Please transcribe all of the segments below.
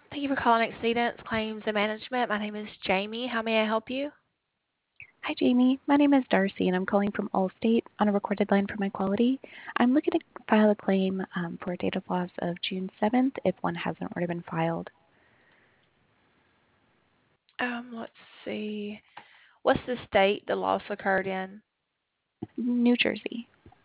Thank you for calling Exceedance Claims and Management. My name is Jamie. How may I help you? Hi, Jamie. My name is Darcy, and I'm calling from Allstate on a recorded line for my quality. I'm looking to file a claim for a date of loss of June 7th if one hasn't already been filed. Let's see. What's the state the loss occurred in? New Jersey.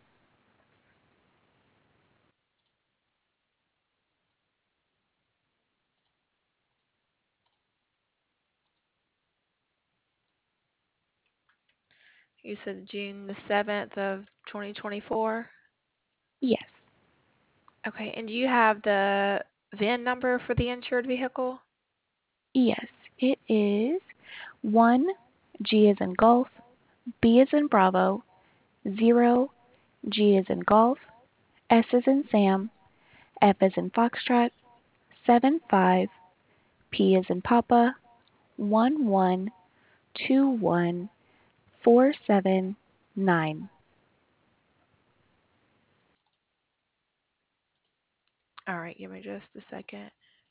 You said June the 7th of 2024. Yes. Okay, and do you have the VIN number for the insured vehicle? Yes. It is 1 G as in golf, B as in Bravo, 0 G as in golf, S as in Sam, F as in Foxtrot, 7 5 P as in Papa, 1 1 2 1 4 7 9. All right, give me just a second.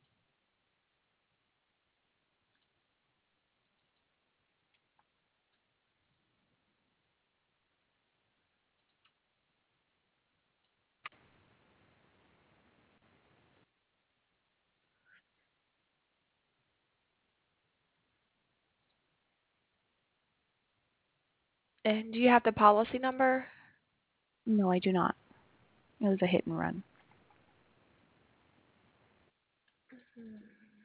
And do you have the policy number? No, I do not. It was a hit and run. Hmm.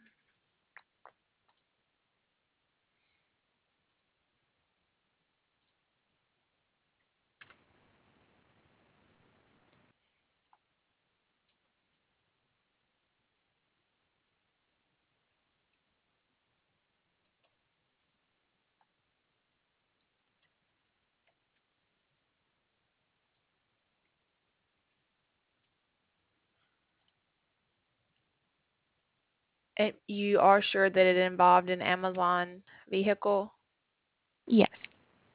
You are sure that it involved an Amazon vehicle? Yes.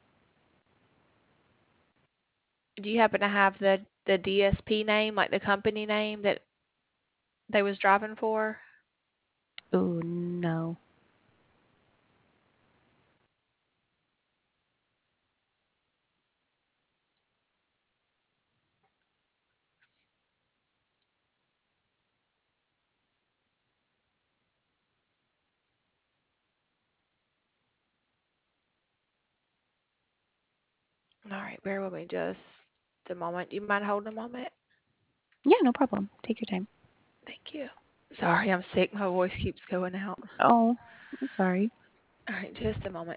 Do you happen to have the DSP name, like the company name that they was driving for? Oh, no. All right, bear with me just a moment. Do you mind holding a moment? Yeah, no problem. Take your time. Thank you. Sorry, I'm sick. My voice keeps going out. Oh, I'm sorry. All right, just a moment.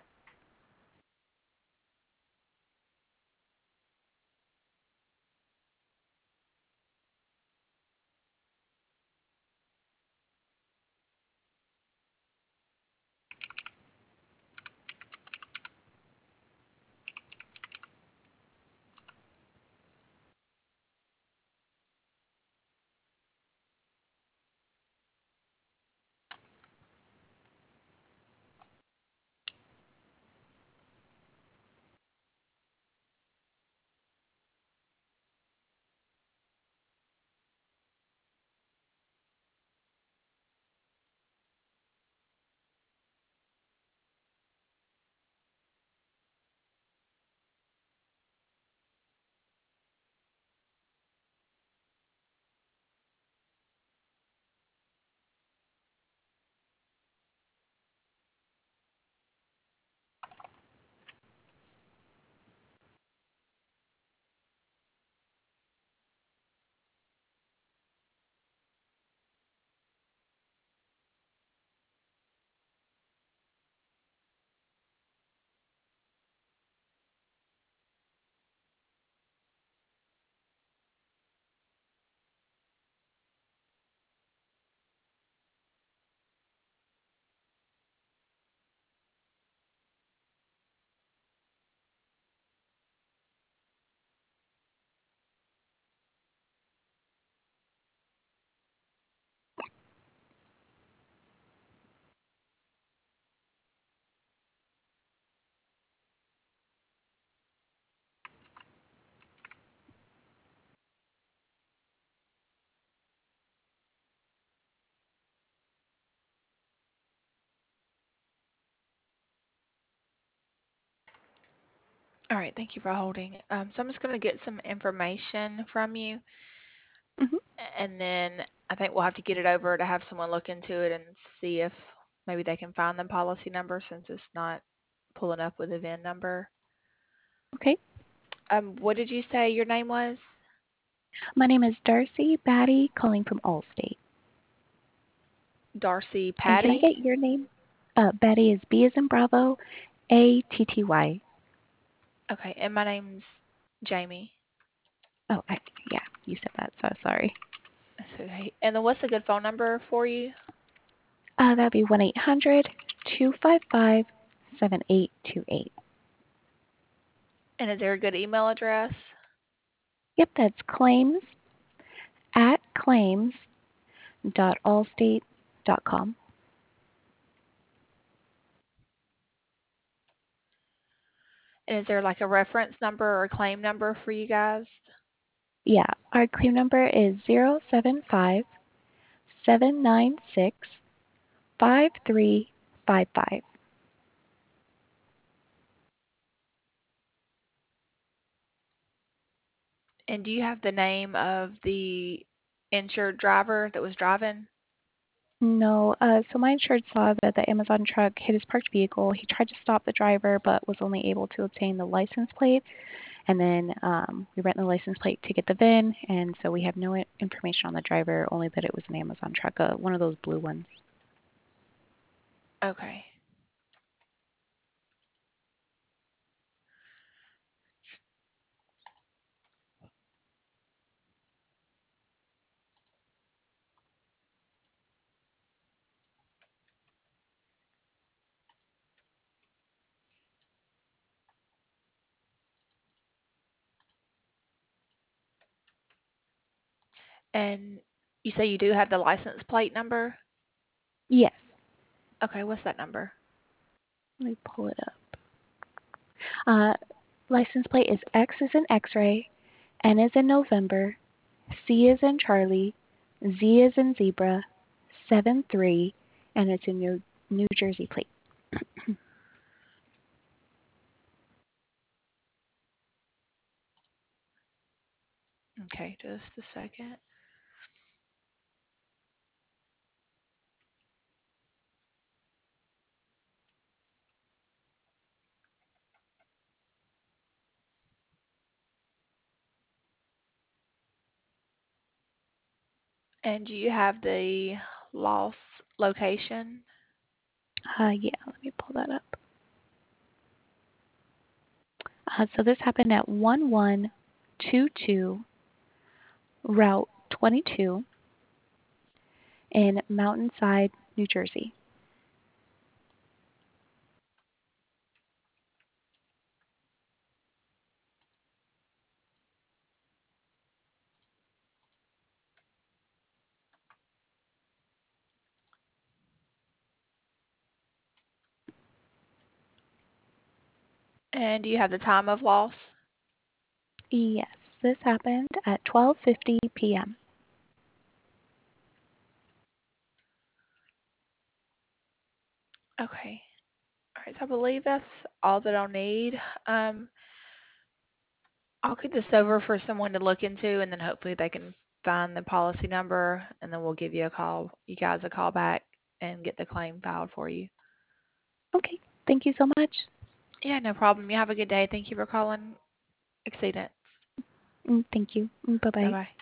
All right, thank you for holding. So I'm just going to get some information from you, Hmm. and then I think we'll have to get it over to have someone look into it and see if maybe they can find the policy number since it's not pulling up with the VIN number. Okay. What did you say your name was? My name is Darcy Batty, calling from Allstate. Darcy And can I Patty? get your name? Batty is B as in Bravo, Atty. Okay, and my name's Jamie. Oh, yeah, you said that, so sorry. That's okay. And then what's a good phone number for you? That'd be 1-800-255-7828. And is there a good email address? Yep, that's claims@claims.allstate.com. And is there like a reference number or a claim number for you guys? Yeah, our claim number is 075-796-5355. And do you have the name of the insured driver that was driving? No, so my insured saw that the Amazon truck hit his parked vehicle. He tried to stop the driver, but was only able to obtain the license plate. And then we ran the license plate to get the VIN, and so we have no information on the driver, only that it was an Amazon truck, one of those blue ones. Okay. And you say you do have the license plate number? Yes, Okay, what's that number? let me pull it up. Uh, license plate is X is in X-ray, N is in November, C is in Charlie, Z is in zebra, 7-3, and it's a New Jersey plate. Okay, just a second. And do you have the loss location? Yeah, let me pull that up. So this happened at 1122 Route 22 in Mountainside, New Jersey. And do you have the time of loss? Yes, this happened at 12:50 p.m. Okay. All right, so I believe that's all that I'll need. Um, I'll get this over for someone to look into, and then hopefully they can find the policy number, and then we'll give you guys a call back and get the claim filed for you. Okay, thank you so much. Yeah, no problem. You have a good day. Thank you for calling Exceedant. Thank you. Bye Bye bye. bye.